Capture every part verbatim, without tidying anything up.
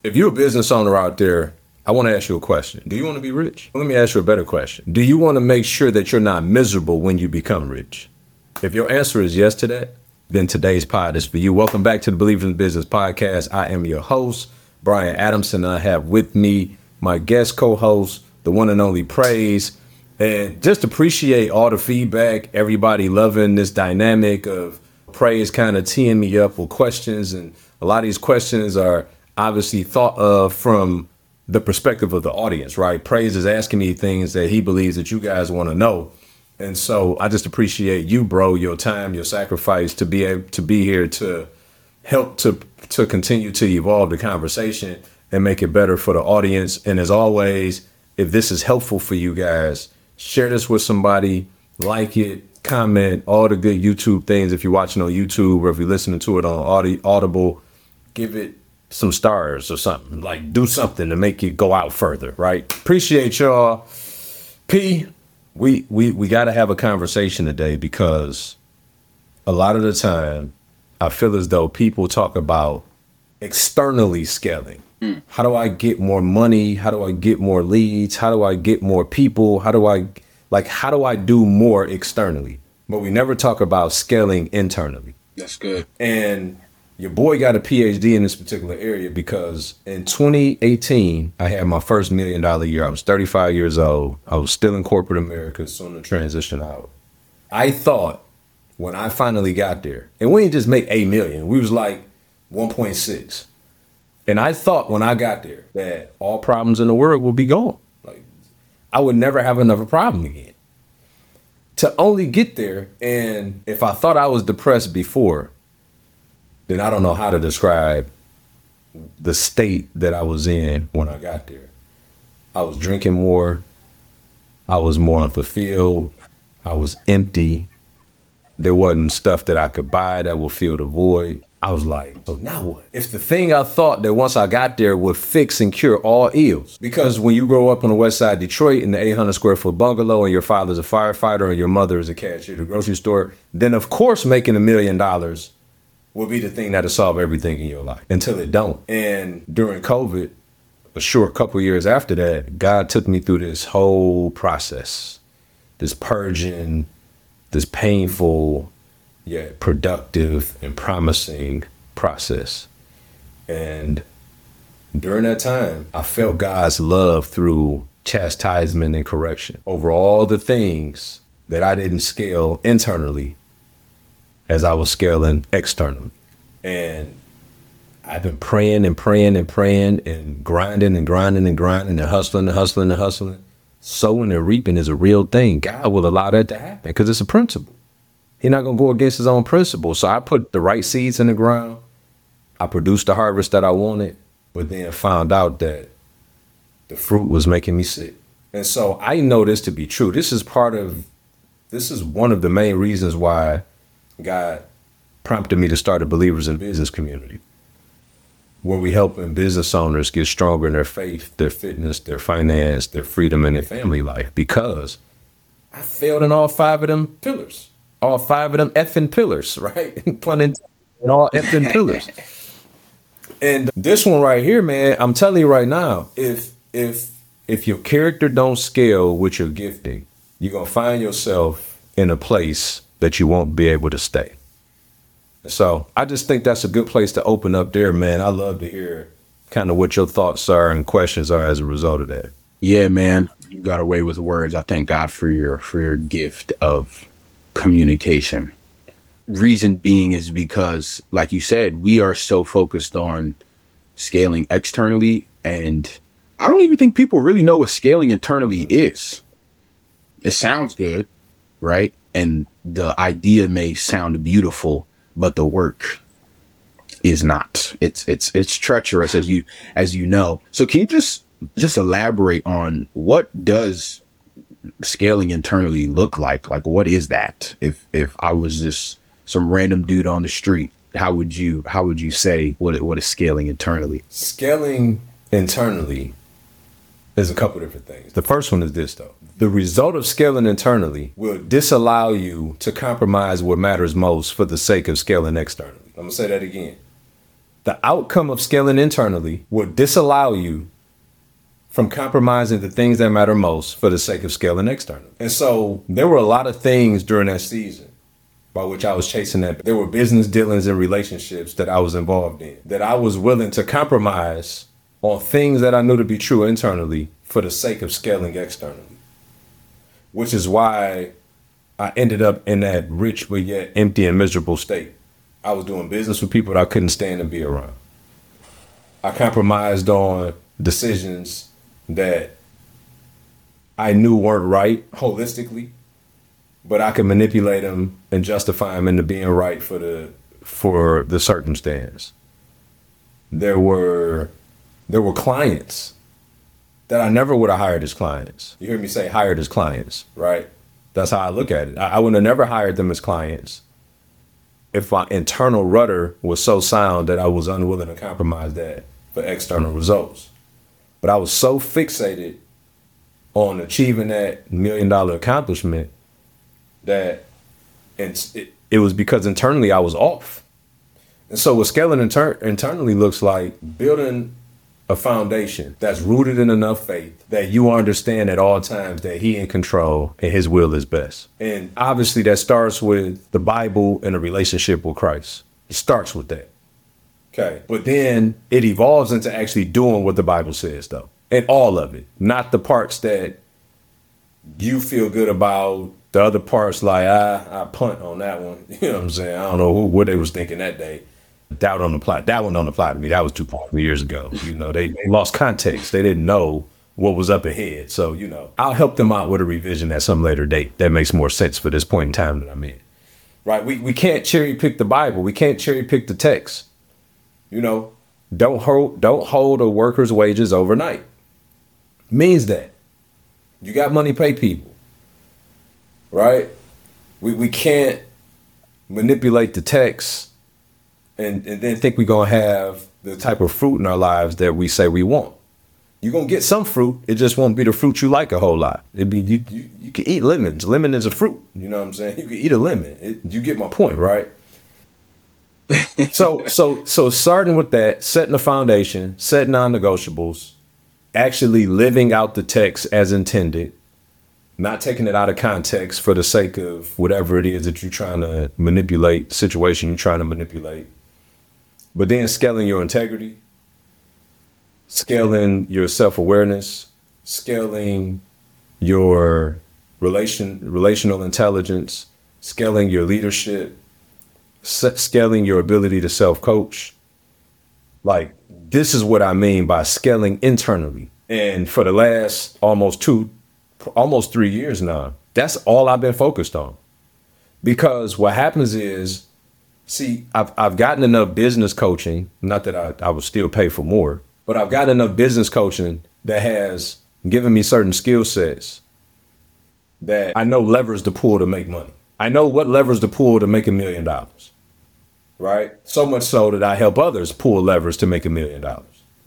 If you're a business owner out there, I want to ask you a question. Do you want to be rich? Let me ask you a better question. Do you want to make sure that you're not miserable when you become rich? If your answer is yes to that, then today's pod is for you. Welcome back to the Believers in Business podcast. I am your host, Brian Adamson. I have with me my guest co-host, the one and only Praise. And just appreciate all the feedback, everybody loving this dynamic of Praise kind of teeing me up with questions. And a lot of these questions are obviously thought of from the perspective of the audience, right? Praise is asking me things that he believes that you guys want to know. And so I just appreciate you, bro, your time, your sacrifice to be able to be here to help to to continue to evolve the conversation and make it better for the audience. And as always, if this is helpful for you guys, share this with somebody, like it, comment, all the good YouTube things. If you're watching on YouTube or if you're listening to it on Audi, Audible, give it some stars or something. Like, do something to make it go out further, right? Appreciate y'all. P, we we we got to have a conversation today because a lot of the time I feel as though people talk about externally scaling. Mm. How do I get more money? How do I get more leads? How do I get more people? How do I, like, how do I do more externally? But we never talk about scaling internally. That's good. And your boy got a P H D in this particular area because in twenty eighteen, I had my first million dollar year. I was thirty-five years old. I was still in corporate America, soon to transition out. I thought when I finally got there, and we didn't just make a million, we was like one point six. And I thought when I got there that all problems in the world would be gone. Like, I would never have another problem again. To only get there, and if I thought I was depressed before, then I don't know how to describe the state that I was in when I got there. I was drinking more. I was more unfulfilled. I was empty. There wasn't stuff that I could buy that would fill the void. I was like, so now what? If the thing I thought that once I got there would fix and cure all ills, because when you grow up on the west side of Detroit in the eight hundred square foot bungalow and your father's a firefighter and your mother is a cashier at a grocery store, then of course making a million dollars will be the thing that'll solve everything in your life until it don't. And during COVID, a short couple years after that, God took me through this whole process, this purging, this painful, yet productive and promising process. And during that time, I felt God's love through chastisement and correction over all the things that I didn't scale internally as I was scaling externally. And I've been praying and praying and praying and grinding and grinding and grinding and hustling and hustling and hustling. Sowing and reaping is a real thing. God will allow that to happen because it's a principle. He's not going to go against his own principle. So I put the right seeds in the ground. I produced the harvest that I wanted, but then found out that the fruit was making me sick. And so I know this to be true. This is part of, this is one of the main reasons why God prompted me to start a Believers in Business community, where we helping business owners get stronger in their faith, their fitness, their finance, their freedom, and their family life. Because I failed in all five of them pillars. All five of them effing pillars, right? Pun intended, all effing pillars. And this one right here, man, I'm telling you right now, if if if your character don't scale with your gifting, you're gonna find yourself in a place that you won't be able to stay. So I just think that's a good place to open up there, man. I love to hear kind of what your thoughts are and questions are as a result of that. Yeah, man, you got away with words. I thank God for your for your gift of communication. Reason being is because, like you said, we are so focused on scaling externally, and I don't even think people really know what scaling internally is. It sounds good, right? And the idea may sound beautiful, but the work is not. It's it's it's treacherous, as you as you know. So can you just just elaborate on what does scaling internally look like? Like, what is that? If if I was just some random dude on the street, how would you how would you say what what is scaling internally? Scaling internally is a couple different things. The first one is this, though. The result of scaling internally will disallow you to compromise what matters most for the sake of scaling externally. I'm gonna say that again. The outcome of scaling internally will disallow you from compromising the things that matter most for the sake of scaling externally. And so there were a lot of things during that season by which I was chasing that. There were business dealings and relationships that I was involved in that I was willing to compromise on things that I knew to be true internally for the sake of scaling externally, which is why I ended up in that rich but yet empty and miserable state. I was doing business with people that I couldn't stand to be around. I compromised on decisions that I knew weren't right holistically, but I could manipulate them and justify them into being right for the for the circumstance. There were there were clients that I never would have hired as clients. You hear me say hired as clients, right? That's how I look at it. I, I would have never hired them as clients if my internal rudder was so sound that I was unwilling to compromise that for external results. But I was so fixated on achieving that million dollar accomplishment that it, it, it was because internally I was off. And so what scaling inter- internally looks like building a foundation that's rooted in enough faith that you understand at all times that he in control and his will is best. And obviously that starts with the Bible and a relationship with Christ. It starts with that. Okay. But then it evolves into actually doing what the Bible says, though. And all of it, not the parts that you feel good about. The other parts, like, I, I punt on that one. You know what I'm saying? I don't know who, what they was thinking that day. Doubt on the plot. That one don't apply to me. That was two years ago. You know, they, they lost context. They didn't know what was up ahead. So, you know, I'll help them out with a revision at some later date that makes more sense for this point in time that I'm in. Right? We, we can't cherry pick the Bible. We can't cherry pick the text. You know, don't hold don't hold a worker's wages overnight. Means that you got money, pay people. Right? We we can't manipulate the text and, and then think we're gonna have the type of fruit in our lives that we say we want. You're gonna get some fruit, it just won't be the fruit you like a whole lot. It'd be you you, you can eat lemons. Lemon is a fruit. You know what I'm saying? You can eat a lemon. It, you get my point, right? so so so starting with that, setting the foundation, setting non-negotiables, actually living out the text as intended, not taking it out of context for the sake of whatever it is that you're trying to manipulate, situation you're trying to manipulate, but then scaling your integrity, scaling your self-awareness, scaling your relation relational intelligence, scaling your leadership, scaling your ability to self-coach. Like, this is what I mean by scaling internally. And for the last almost two, almost three years now, that's all I've been focused on. Because what happens is, see, I've, I've gotten enough business coaching, not that I, I would still pay for more, but I've gotten enough business coaching that has given me certain skill sets that I know levers to pull to make money. I know what levers to pull to make a million dollars, right? So much so that I help others pull levers to make a million dollars.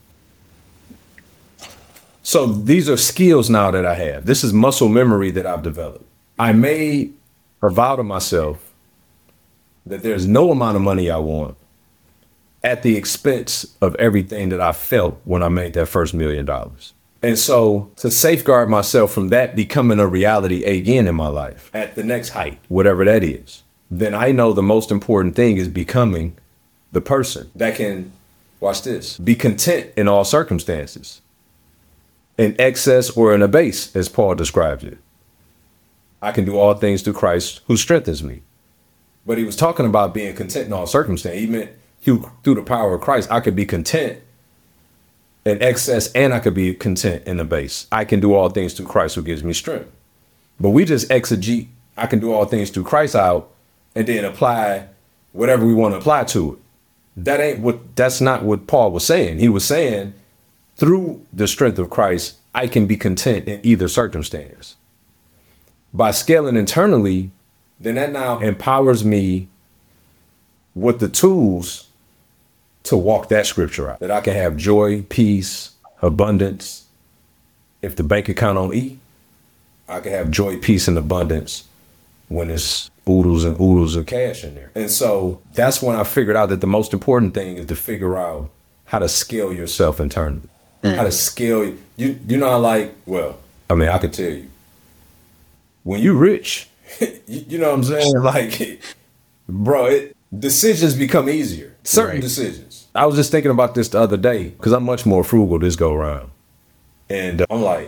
So these are skills now that I have. This is muscle memory that I've developed. I made a vow to myself that there's no amount of money I want at the expense of everything that I felt when I made that first million dollars. And so to safeguard myself from that becoming a reality again in my life at the next height, whatever that is, then I know the most important thing is becoming the person that can, watch this, be content in all circumstances, in excess or in a base, as Paul describes it. I can do all things through Christ who strengthens me. But he was talking about being content in all circumstances. He meant through, through the power of Christ, I could be content in excess, and I could be content in the base. I can do all things through Christ who gives me strength. But we just exegete, I can do all things through Christ out, and then apply whatever we want to apply to it. That ain't what, that's not what Paul was saying. He was saying, through the strength of Christ, I can be content in either circumstance. By scaling internally, then that now empowers me with the tools to walk that scripture out, that I can have joy, peace, abundance. If the bank account on E, I can have joy, peace, and abundance when it's oodles and oodles of cash in there. And so that's when I figured out that the most important thing is to figure out how to scale yourself internally. Mm. How to scale you. You you know, like, well, I mean, I could tell you, when you rich, you, you know what I'm saying? Like, bro, it, decisions become easier. Certain right. decisions. I was just thinking about this the other day because I'm much more frugal this go around. And uh, I'm like,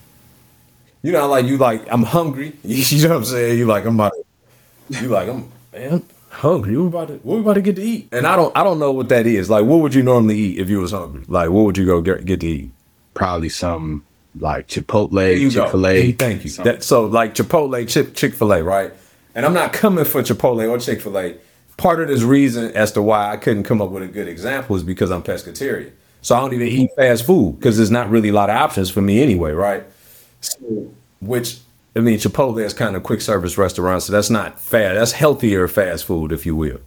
you know, like you like, I'm hungry. You know what I'm saying? You like, I'm about to, you like, I'm, man, hungry. What we about to, what we about to get to eat? And I don't, I don't know what that is. Like, what would you normally eat if you was hungry? Like, what would you go get, get to eat? Probably some like Chipotle, Chick-fil-A. Hey, thank you. That, so like Chipotle, Chick, Chick-fil-A, right? And I'm not coming for Chipotle or Chick-fil-A. Part of this reason as to why I couldn't come up with a good example is because I'm pescatarian. So I don't even eat fast food because there's not really a lot of options for me anyway, right? So, which, I mean, Chipotle is kind of quick service restaurant, so that's not fast. That's healthier fast food, if you will.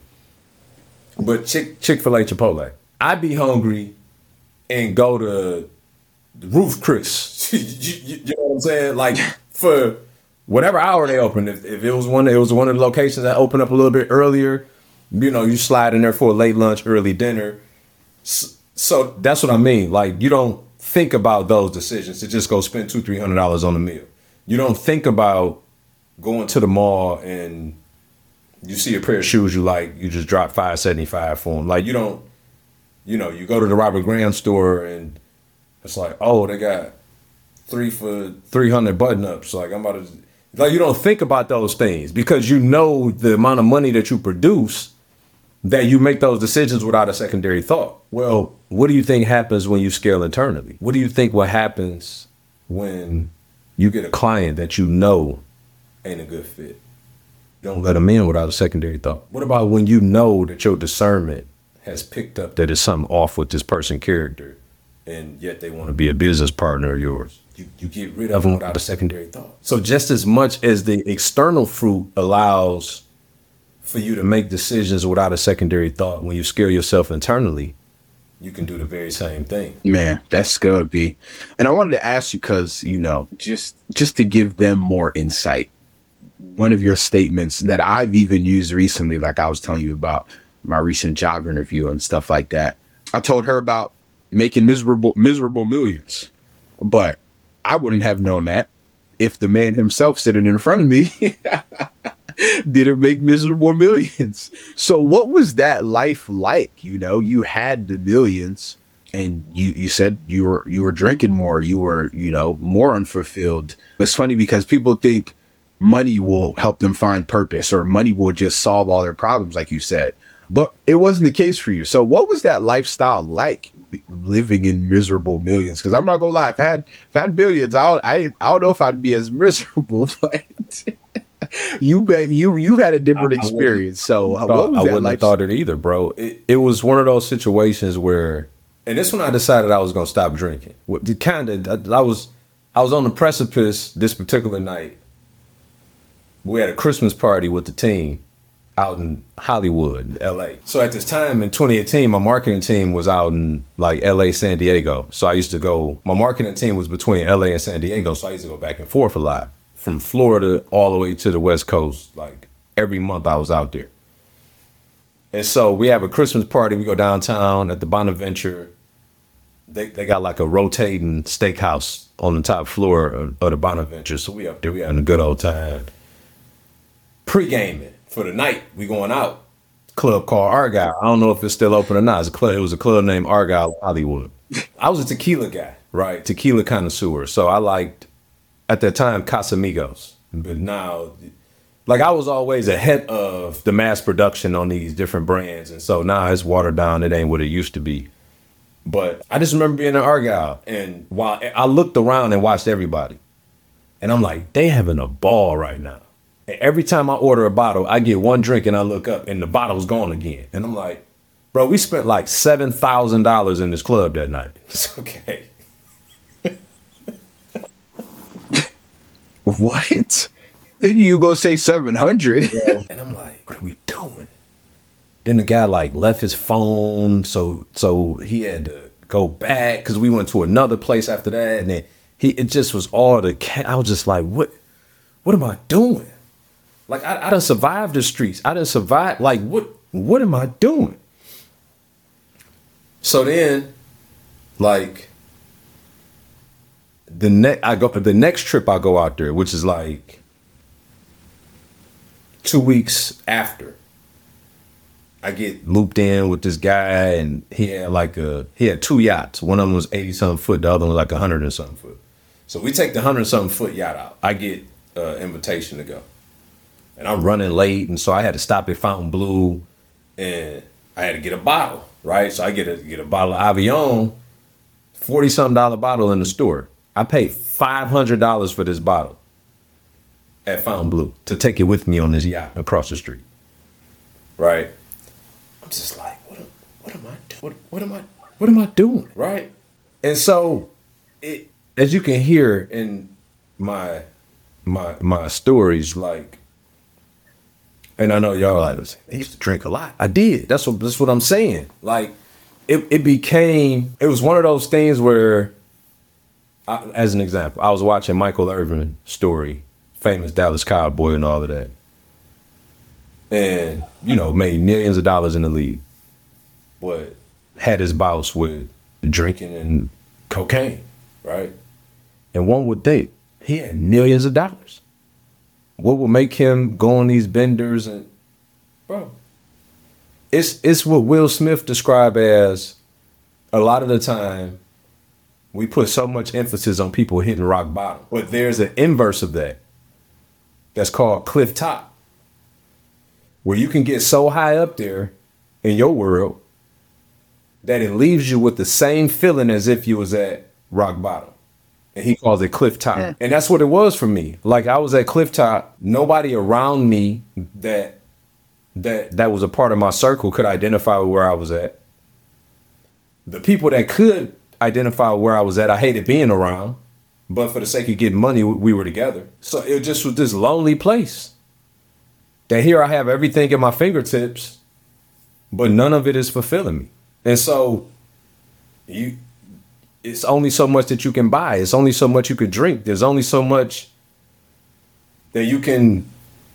But Chick, Chick-fil-A, Chipotle. I'd be hungry and go to Ruth Chris. you, you, you know what I'm saying? Like, for whatever hour they open, if, if it was one, it was one of the locations that opened up a little bit earlier, you know, you slide in there for a late lunch, early dinner. So, so that's what I mean. Like, you don't think about those decisions to just go spend two, three hundred dollars on a meal. You don't think about going to the mall and you see a pair of shoes you like, you just drop five seventy-five for them. Like, you don't, you know, you go to the Robert Graham store and it's like, oh, they got three for three hundred button ups. Like, I'm about to, like, you don't think about those things because you know the amount of money that you produce that you make those decisions without a secondary thought. Well, what do you think happens when you scale internally? What do you think what happens when you get a client that you know ain't a good fit? Don't let them in without a secondary thought. What about when you know that your discernment has picked up that there's something off with this person's character and yet they want to be a business partner of yours? You, you get rid of them without a secondary thought. So just as much as the external fruit allows for you to make decisions without a secondary thought, when you scale yourself internally, you can do the very same thing. Man, that's gotta be. And I wanted to ask you because, you know, just just to give them more insight. One of your statements that I've even used recently, like I was telling you about my recent job interview and stuff like that. I told her about making miserable, miserable millions. But I wouldn't have known that if the man himself sitting in front of me didn't make miserable millions. So what was that life like? You know, you had the millions and you, you said you were, you were drinking more, you were, you know, more unfulfilled. It's funny because people think money will help them find purpose or money will just solve all their problems, like you said, but it wasn't the case for you. So what was that lifestyle like, living in miserable millions? Because I'm not gonna lie, if I had, if I had billions, I don't, I, I don't know if I'd be as miserable, but you you you had a different experience. So thought, what was I that wouldn't like? have thought it either, bro. It, it was one of those situations where, and this when I decided I was gonna stop drinking. What kind of I, I was I was on the precipice this particular night. We had a Christmas party with the team out in Hollywood, L A. So at this time in twenty eighteen, my marketing team was out in like L A, San Diego. So I used to go, my marketing team was between L A and San Diego. So I used to go back and forth a lot from Florida all the way to the West Coast. Like every month I was out there. And so we have a Christmas party. We go downtown at the Bonaventure. They they got like a rotating steakhouse on the top floor of, of the Bonaventure. So we up there, we having a good old time. Pre-gaming for the night, we going out. Club called Argyle. I don't know if it's still open or not. It's a club. It was a club named Argyle Hollywood. I was a tequila guy, right? Tequila connoisseur. So I liked, at that time, Casamigos. But now, like I was always ahead of the mass production on these different brands. And so now it's watered down. It ain't what it used to be. But I just remember being in Argyle. And while I looked around and watched everybody. And I'm like, they having a ball right now. And every time I order a bottle, I get one drink and I look up and the bottle's gone again. And I'm like, bro, we spent like seven thousand dollars in this club that night. It's okay. What? Then you go say seven hundred. Yeah. And I'm like, what are we doing? Then the guy like left his phone. So so he had to go back because we went to another place after that. And then he, it just was all the, ca- I was just like, what, what am I doing? Like I, I done survived the streets. I done survived. Like what? What am I doing? So then, like the next, I go the next trip I go out there, which is like two weeks after. I get looped in with this guy, and he had like a he had two yachts. One of them was eighty something foot, the other one was like a hundred and something foot. So we take the hundred something foot yacht out. I get an uh, invitation to go, and I'm running late, and so I had to stop at Fontainebleau, and I had to get a bottle, right? So I get a get a bottle of Avion, forty something dollar bottle in the store. I paid five hundred dollars for this bottle at Fontainebleau to take it with me on this yacht across the street, right? I'm just like, what am, what am I doing? What, what am I what am I doing? Right? And so it, as you can hear in my my my stories, like, and I know y'all are like, I used to drink a lot. I did. That's what that's what I'm saying. Like it, it became it was one of those things where I, as an example, I was watching Michael Irvin story, famous Dallas Cowboy and all of that. And, you know, made millions of dollars in the league, but had his boss with drinking and cocaine, right? And one would think he had millions of dollars. What would make him go on these benders and, bro? It's it's what Will Smith described as a lot of the time we put so much emphasis on people hitting rock bottom, but there's an inverse of that. That's called cliff top. Where you can get so high up there in your world that it leaves you with the same feeling as if you was at rock bottom. And he calls it cliff top. Yeah. And that's what it was for me. Like I was at cliff top, nobody around me that that that was a part of my circle could identify with where I was at. The people that could identify with where I was at, I hated being around. But for the sake of getting money, we were together. So it just was this lonely place. That here I have everything at my fingertips, but none of it is fulfilling me. And so you it's only so much that you can buy. It's only so much you can drink. There's only so much that you can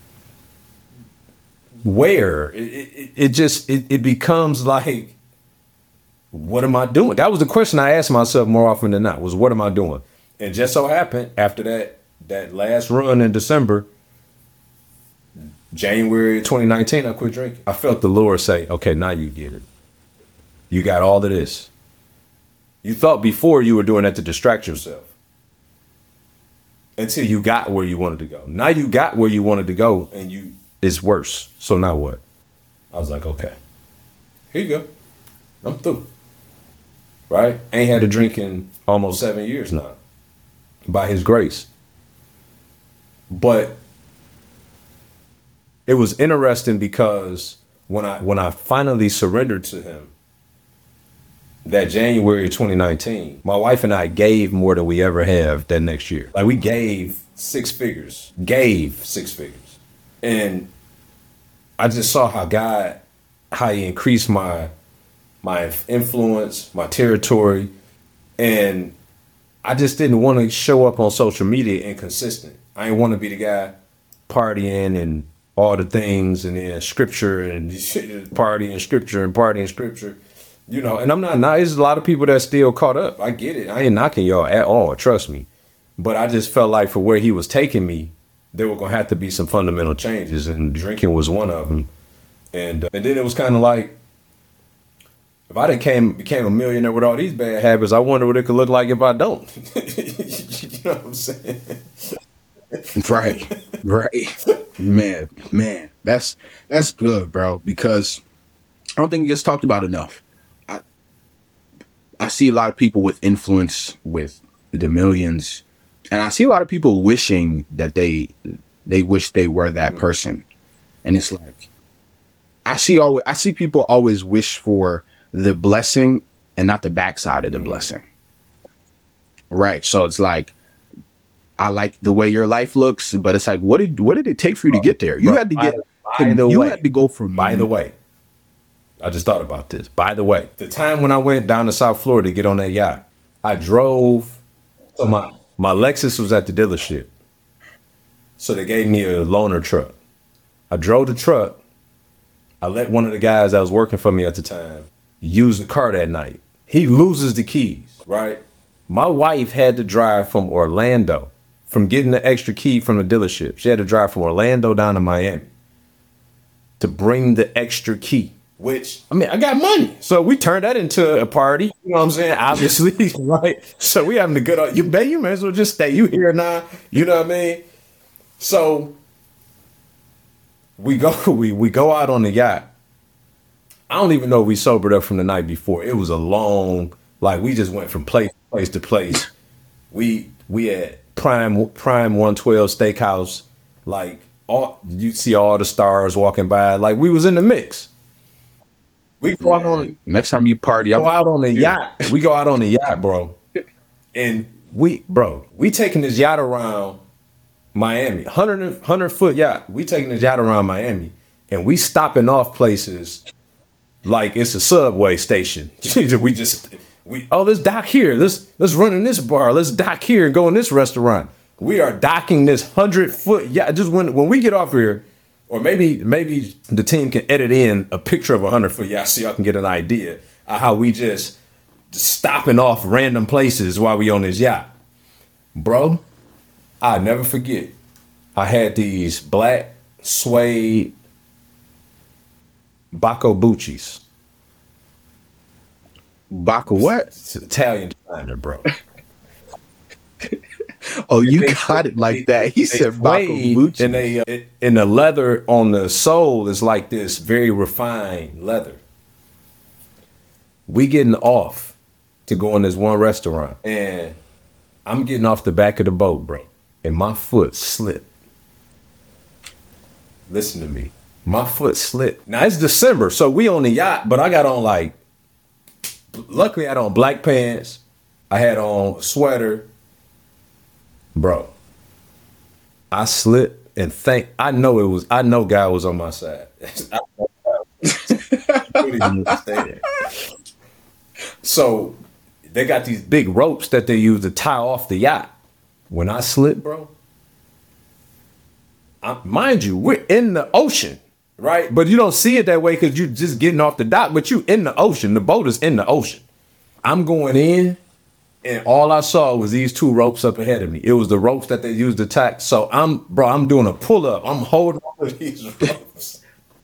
wear. It, it, it just it, it becomes like, what am I doing? That was the question I asked myself more often than not, was what am I doing? And just so happened after that that last run in December, January twenty nineteen, I quit drinking. I felt the Lord say, okay, now you get it. You got all of this. You thought before you were doing that to distract yourself until you got where you wanted to go. Now you got where you wanted to go and you it's worse. So now what? I was like, okay, here you go. I'm through. Right? Ain't had a drink in almost seven years now by his grace. But it was interesting because when I when I finally surrendered to him, that January twenty nineteen, my wife and I gave more than we ever have that next year. Like we gave six figures, gave six figures. And I just saw how God, how he increased my, my influence, my territory. And I just didn't want to show up on social media inconsistent. I didn't want to be the guy partying and all the things and then scripture and party and scripture and party and scripture, you know, and I'm not, not, there's a lot of people that still caught up. I get it. I ain't knocking y'all at all. Trust me. But I just felt like for where he was taking me, there were going to have to be some fundamental changes, and drinking was one of them. And, uh, and then it was kind of like, if I done came, became a millionaire with all these bad habits, I wonder what it could look like if I don't. You know what I'm saying? Right, right, man, man, that's that's good, bro. Because I don't think it gets talked about enough. I I see a lot of people with influence, with the millions, and I see a lot of people wishing that they they wish they were that person. And it's like I see always I see people always wish for the blessing and not the backside of the blessing. Right, so it's like, I like the way your life looks, but it's like, what did what did it take for you to get there? You Bro, had to get, by, by the you way, had to go from. By the way, I just thought about this. By the way, the time when I went down to South Florida to get on that yacht, I drove. So my my Lexus was at the dealership, so they gave me a loaner truck. I drove the truck. I let one of the guys that was working for me at the time use the car that night. He loses the keys, right? My wife had to drive from Orlando, from getting the extra key from the dealership. She had to drive from Orlando down to Miami to bring the extra key, which, I mean, I got money. So we turned that into a party. You know what I'm saying? Obviously, right? So we having a good, you bet you may as well just stay. You here now. You know what I mean? So we go, we, we go out on the yacht. I don't even know if we sobered up from the night before. It was a long, like we just went from place to place to place. We, we had Prime, Prime one twelve Steakhouse, like, all you see all the stars walking by, like we was in the mix. We go out on Next time you party, go I'm, out on the yacht. We go out on the yacht, bro. And we, bro, we taking this yacht around Miami, one hundred, one hundred foot yacht. We taking this yacht around Miami, and we stopping off places like it's a subway station. we just we oh let's dock here. Let's let's run in this bar. Let's dock here and go in this restaurant. We are docking this hundred foot yacht. Just when when we get off here, or maybe maybe the team can edit in a picture of a hundred foot yacht so y'all can get an idea of how we just, just stopping off random places while we on this yacht. Bro, I never forget. I had these black suede Bacco Bucci's. Baca what? It's an Italian designer, bro. Oh, you They- got it like that. He They said Baca suede, Bucci. and they uh, it, and the leather on the sole is like this very refined leather. We getting off to go in this one restaurant, and I'm getting off the back of the boat, bro, and my foot slipped. Listen to me, my foot slipped. Now it's December, so we on the yacht, but I got on like, luckily I had on black pants, I had on a sweater. Bro, I slipped and thank, I know it was, I know God was on my side. I couldn't even understand. So they got these big ropes that they use to tie off the yacht. When I slipped, bro, I, mind you, we're in the ocean, right? But you don't see it that way because you're just getting off the dock, but you in the ocean. The boat is in the ocean. I'm going in. And all I saw was these two ropes up ahead of me. It was the ropes that they used to tack. So I'm, bro, I'm doing a pull up. I'm holding on to these ropes.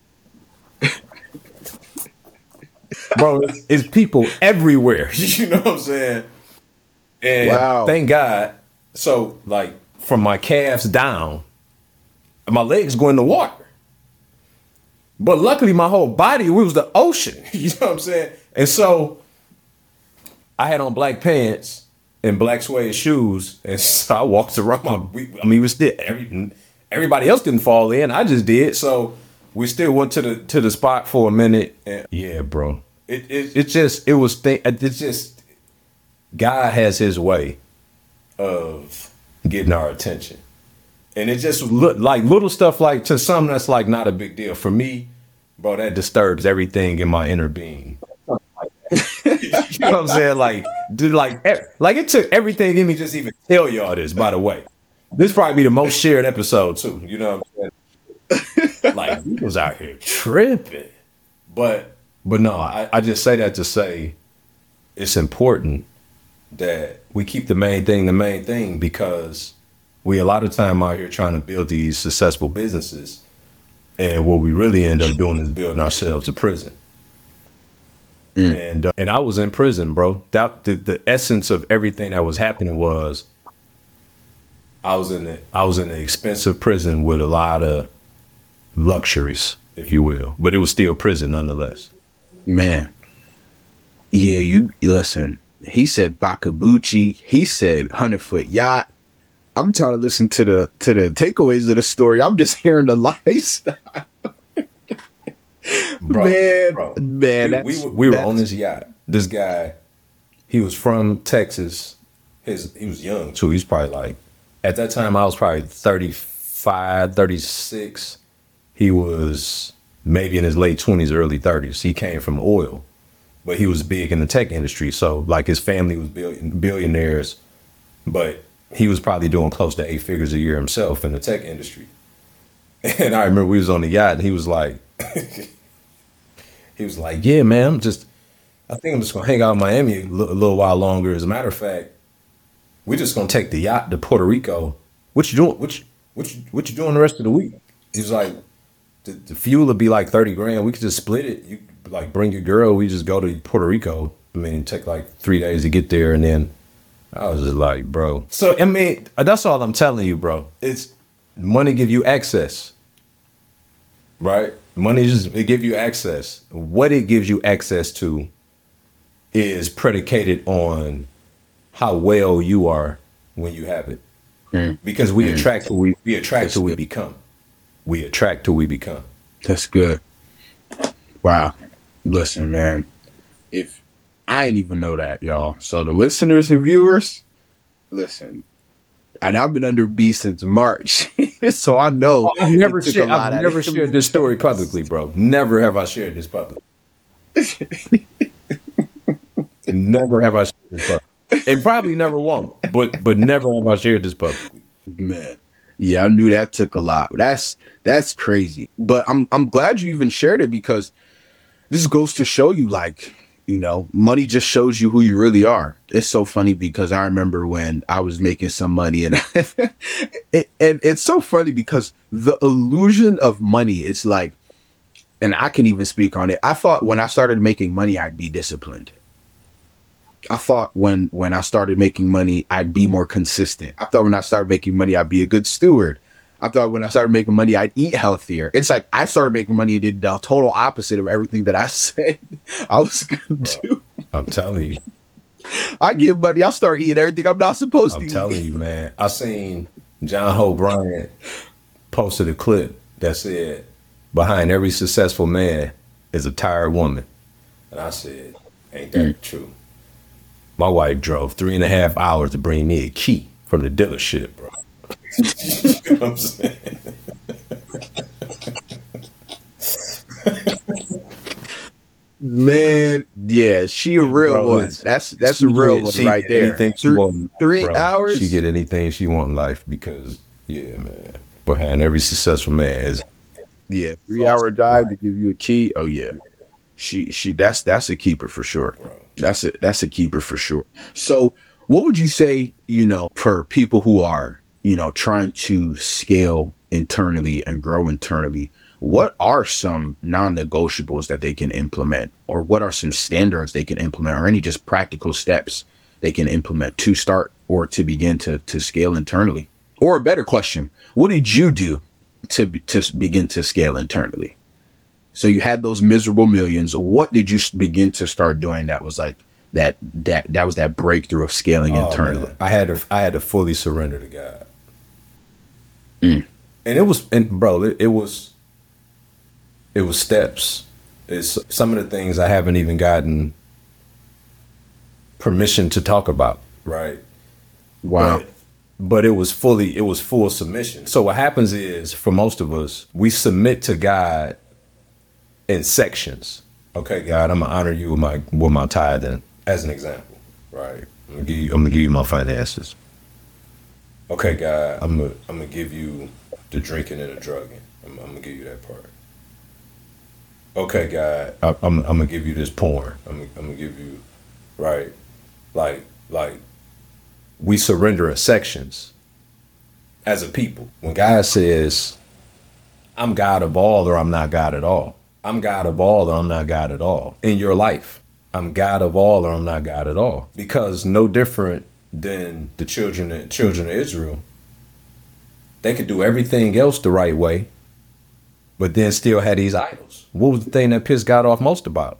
Bro, it's, it's people everywhere. You know what I'm saying? And Wow. thank God. So, like, from my calves down, my legs go in the water. But luckily, my whole body, it was the ocean. You know what I'm saying? And so I had on black pants and black suede shoes, and so I walked around. My, we, I mean, we still every, everybody else didn't fall in. I just did. So we still went to the to the spot for a minute. And yeah, bro, it it, it just it was th- it's just God has His way of getting our attention, and it just looked like little stuff like to some that's like not a big deal for me, bro. That disturbs everything in my inner being. You know what I'm saying? Like, dude, like, e- like it took everything in me just even tell y'all this. By the way, this probably be the most shared episode too. You know what I'm saying? Like, we was out here tripping, but but no, I, I just say that to say it's important that we keep the main thing the main thing because we a lot of time out here trying to build these successful businesses, and what we really end up doing is building ourselves a prison. And uh, and I was in prison, bro. That the, the essence of everything that was happening was I was in the I was in an expensive prison with a lot of luxuries, if you will, but it was still prison nonetheless. Man. Yeah, you listen. He said Bakabuchi. He said hundred foot yacht. I'm trying to listen to the to the takeaways of the story. I'm just hearing the lifestyle. Bro, man, bro. man, we, that's, we, were- we were that's- on this yacht. This guy, he was from Texas. His he was young too. He's probably like at that time I was probably thirty-five, thirty-six. He was maybe in his late twenties, early thirties. He came from oil, but he was big in the tech industry. So like his family was billion, billionaires, but he was probably doing close to eight figures a year himself in the tech industry. And I remember we was on the yacht, and he was like, he was like, yeah, man, I'm just, I think I'm just gonna hang out in Miami a li- a little while longer. As a matter of fact, we're just gonna take the yacht to Puerto Rico. What you doing? What you, what you, what you doing the rest of the week? He was like, the, the fuel would be like thirty grand. We could just split it. You like bring your girl. We just go to Puerto Rico. I mean, take like three days to get there, and then I was just like, bro. So I mean, that's all I'm telling you, bro. It's money give you access, right? Money just it give you access. What it gives you access to is predicated on how well you are when you have it. Mm. Because we Mm. attract who we we attract That's who we good. become. We attract who we become. That's good. Wow. Listen, man. If I didn't even know that, y'all. So the listeners and viewers, listen. And I've been under B since March, so I know I've never it took shared. a lot I've out never of him. shared this story publicly, bro. Never have I shared this publicly. Never have I shared this publicly. And probably never won't. But but never have I shared this publicly. Man. Yeah, I knew that took a lot. That's that's crazy. But I'm I'm glad you even shared it because this goes to show you, like, you know, money just shows you who you really are. It's so funny because I remember when I was making some money, and it, and it's so funny because the illusion of money is like, and I can even speak on it. I thought when I started making money, I'd be disciplined. I thought when when I started making money, I'd be more consistent. I thought when I started making money, I'd be a good steward. I thought when I started making money, I'd eat healthier. It's like I started making money and did the total opposite of everything that I said I was going to do. I'm telling you. I give money, I start eating everything I'm not supposed I'm to telling eat. you, man. I seen John Hope Bryant posted a clip that said, behind every successful man is a tired woman. And I said, ain't that Mm. true? My wife drove three and a half hours to bring me a key from the dealership, bro. You know what I'm saying? Man, yeah, she a real Bro, one. it's- That's that's She a real get- one she right get there. anything she Three, want, three bro. hours. She get anything she want in life because, yeah, man. Behind every successful man is Yeah, three hour drive to give you a key. Oh yeah, she she that's that's a keeper for sure. That's a that's a keeper for sure. So, what would you say, you know, for people who are, you know, trying to scale internally and grow internally? What are some non-negotiables that they can implement, or what are some standards they can implement, or any just practical steps they can implement to start or to begin to to scale internally? Or a better question, what did you do to be- to begin to scale internally? So you had those miserable millions. What did you s- begin to start doing that was like that that that was that breakthrough of scaling Oh, internally? man. I had to I had to fully surrender to God. Mm. And it was and bro, it, it was it was steps. It's some of the things I haven't even gotten permission to talk about, right? Wow. But, but it was fully, it was full submission. So what happens is, for most of us, we submit to God in sections. Okay, God, I'm gonna honor you with my with my tithing, as an example, right? I'm gonna give you, I'm gonna give you my finances. Okay, God, I'm gonna I'm gonna give you the drinking and the drugging. I'm, I'm gonna give you that part. Okay, God, I, I'm I'm gonna give you this porn. I'm I'm gonna give you, right? Like like we surrender in sections as a people. When God says, I'm God of all or I'm not God at all. I'm God of all or I'm not God at all. In your life, I'm God of all or I'm not God at all. Because no different than the children, children of Israel, they could do everything else the right way, but then still had these idols. What was the thing that pissed God off most about?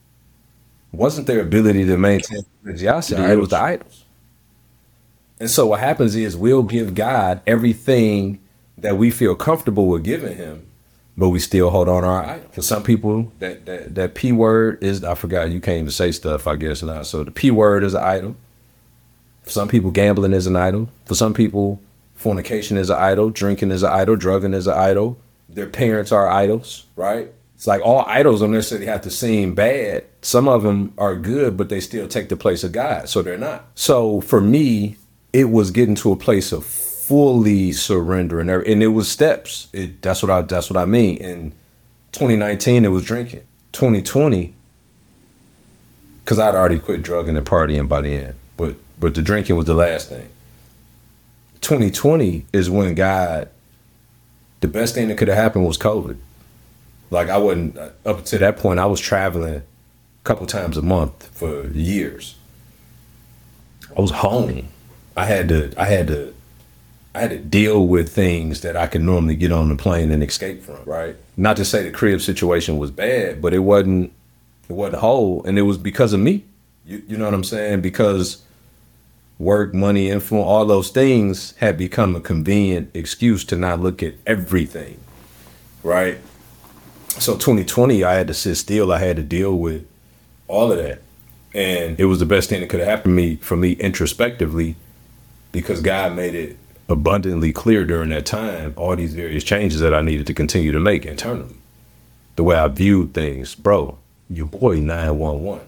It wasn't their ability to maintain religiosity, The it was the idols. idols. And so what happens is we'll give God everything that we feel comfortable with giving him, but we still hold on to our idol. For some people, that, that that P word is, I forgot, you can't even say stuff, I guess now. So the P word is an idol. For some people, gambling is an idol. For some people, fornication is an idol, drinking is an idol, drugging is an idol. Their parents are idols, right? It's like all idols don't necessarily have to seem bad. Some of them are good, but they still take the place of God, so they're not. So for me, it was getting to a place of fully surrender and every, and it was steps. It that's what I that's what I mean. In twenty nineteen, it was drinking. twenty twenty, because I'd already quit drugging and partying by the end, but but the drinking was the last thing. twenty twenty is when God, the best thing that could have happened was COVID. Like I wasn't up to that point. I was traveling a couple times a month for years. I was home. I had to. I had to. I had to deal with things that I could normally get on the plane and escape from. Right. Not to say the crib situation was bad, but it wasn't. It wasn't whole, and it was because of me. You, you know what I'm saying? Because work, money, influence, all those things had become a convenient excuse to not look at everything. Right. So twenty twenty, I had to sit still. I had to deal with all of that. And it was the best thing that could have happened to me for me introspectively, because God made it abundantly clear during that time, all these various changes that I needed to continue to make internally. The way I viewed things, bro, your boy nine one one.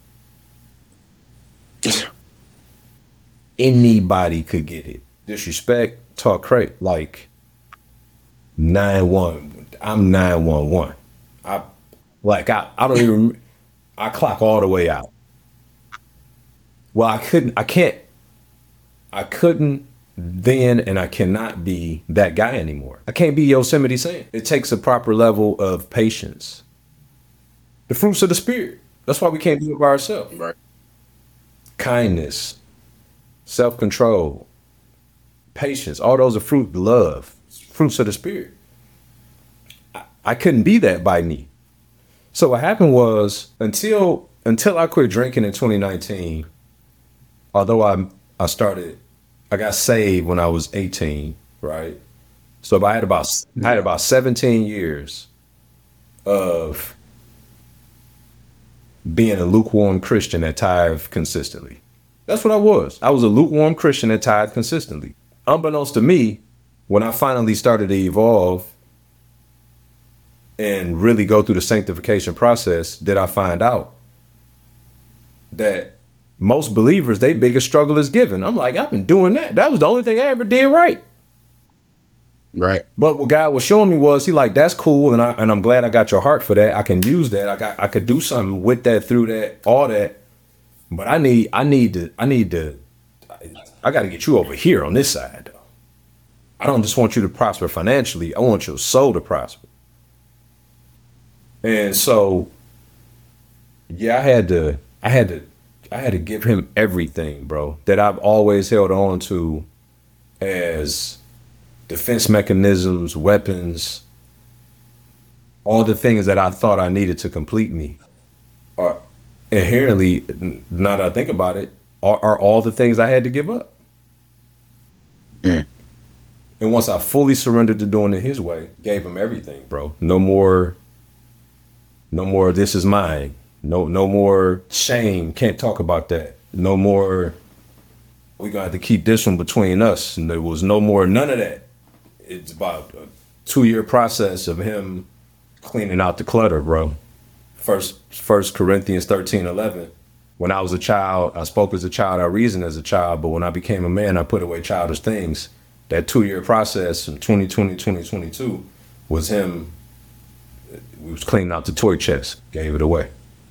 Anybody could get it. Disrespect, talk crazy. Like nine one, I'm nine one one. I like I, I don't even I clock all the way out. Well, I couldn't I can't I couldn't then, and I cannot be that guy anymore. I can't be Yosemite Sam. It takes a proper level of patience. The fruits of the spirit. That's why we can't do it by ourselves. Right. Kindness, self-control, patience, all those are fruit, love, fruits of the spirit. I, I couldn't be that by me. So what happened was until until I quit drinking in twenty nineteen, although I I started I got saved when I was eighteen, right? So I had about I had about seventeen years of being a lukewarm Christian that tithed consistently. That's what I was. I was a lukewarm Christian that tithed consistently. Unbeknownst to me, when I finally started to evolve and really go through the sanctification process, did I find out that most believers, their biggest struggle is giving. I'm like, I've been doing that. That was the only thing I ever did right. Right. But what God was showing me was, he like, that's cool, and I and I'm glad I got your heart for that. I can use that. I got I could do something with that, through that, all that. But I need I need to I need to I got to get you over here on this side. Though. I don't just want you to prosper financially. I want your soul to prosper. And so, yeah, I had to I had to I had to give him everything, bro, that I've always held on to as defense mechanisms, weapons, all the things that I thought I needed to complete me are inherently, now that I think about it, are, are all the things I had to give up. Mm. And once I fully surrendered to doing it his way, gave him everything, bro. No more, no more, this is mine. No, no more shame. Can't talk about that. No more, we gonna have to keep this one between us. And there was no more, none of that. It's about a two-year process of him cleaning out the clutter, bro. First, First Corinthians thirteen eleven. When I was a child, I spoke as a child, I reasoned as a child, but when I became a man, I put away childish things. That two-year process in twenty twenty, twenty twenty-two was him, we was cleaning out the toy chest, gave it away.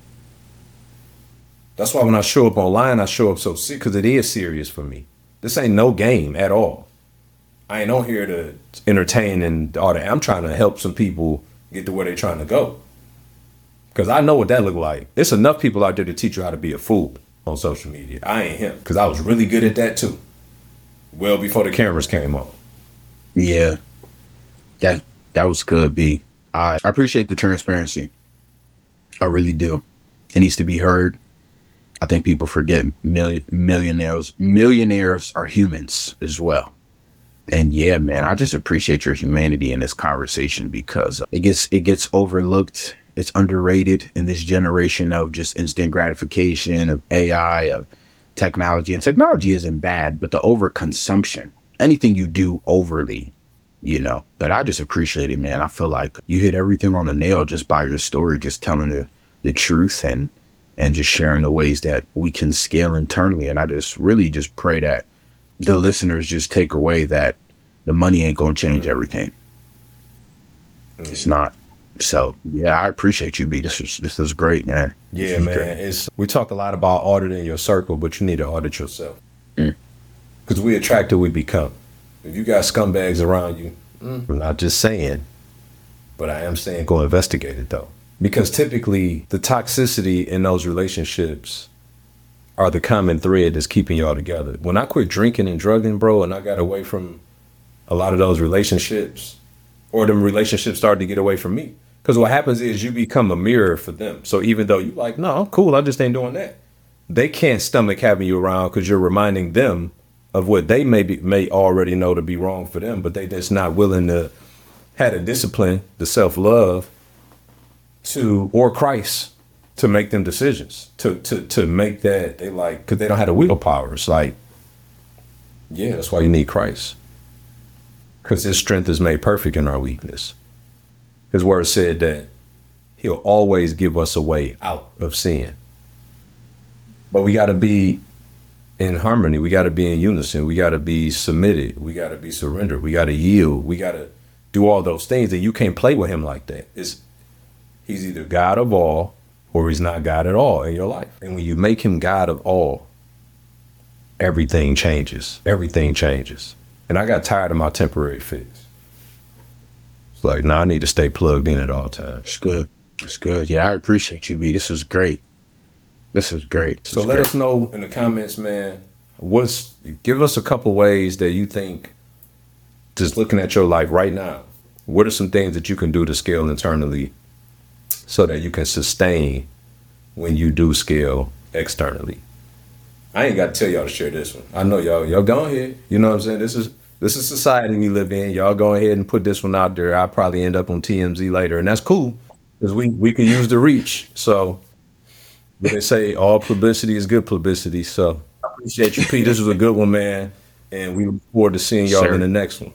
That's why when I show up online, I show up so sick, because it is serious for me. This ain't no game at all. I ain't on here to entertain and all that. I'm trying to help some people get to where they're trying to go. Because I know what that look like. There's enough people out there to teach you how to be a fool on social media. I ain't him, because I was really good at that too. Well before the cameras came on. Yeah. That that was good, B. I, I appreciate the transparency. I really do. It needs to be heard. I think people forget million, millionaires. Millionaires are humans as well. And yeah, man, I just appreciate your humanity in this conversation, because it gets it gets overlooked. It's underrated in this generation of just instant gratification, of A I, of technology. And technology isn't bad, but the overconsumption, anything you do overly, you know, but I just appreciate it, man. I feel like you hit everything on the nail just by your story, just telling the, the truth and and just sharing the ways that we can scale internally. And I just really just pray that the listeners just take away that The money ain't gonna change everything. It's not. So yeah, I appreciate you, B. This is this is great, man. This Yeah, is man. great. It's we talk a lot about auditing your circle, but you need to audit yourself. Mm. Because we attract what we become. If you got scumbags around you, mm, I'm not just saying, but I am saying go investigate it though. Because typically the toxicity in those relationships are the common thread that's keeping y'all together. When I quit drinking and drugging, bro, and I got away from a lot of those relationships, or them relationships started to get away from me. Because what happens is you become a mirror for them. So even though you like, no, I'm cool, I just ain't doing that. They can't stomach having you around because you're reminding them of what they maybe may already know to be wrong for them, but they just not willing to have the discipline, the self-love to, or Christ to make them decisions, to to to make that, they like, because they don't have the willpower. It's like, yeah, that's why you need Christ. Because his strength is made perfect in our weakness. His word said that he'll always give us a way out of sin. But we got to be in harmony. We got to be in unison. We got to be submitted. We got to be surrendered. We got to yield. We got to do all those things. And you can't play with him like that. It's, he's either God of all or he's not God at all in your life. And when you make him God of all, everything changes. Everything changes. And I got tired of my temporary fix. It's like, now nah, I need to stay plugged in at all times. It's good. It's good. Yeah, I appreciate you, B. This is great. This is great. This So is let great. us know in the comments, man. What's give us a couple ways that you think, just looking at your life right now, what are some things that you can do to scale internally so that you can sustain when you do scale externally? I ain't got to tell y'all to share this one. I know y'all, y'all go ahead. You know what I'm saying? This is this is society we live in. Y'all go ahead and put this one out there. I'll probably end up on T M Z later, and that's cool because we we can use the reach. So they say all publicity is good publicity. So I appreciate you, Pete. This was a good one, man, and we look forward to seeing y'all Sure. in the next one.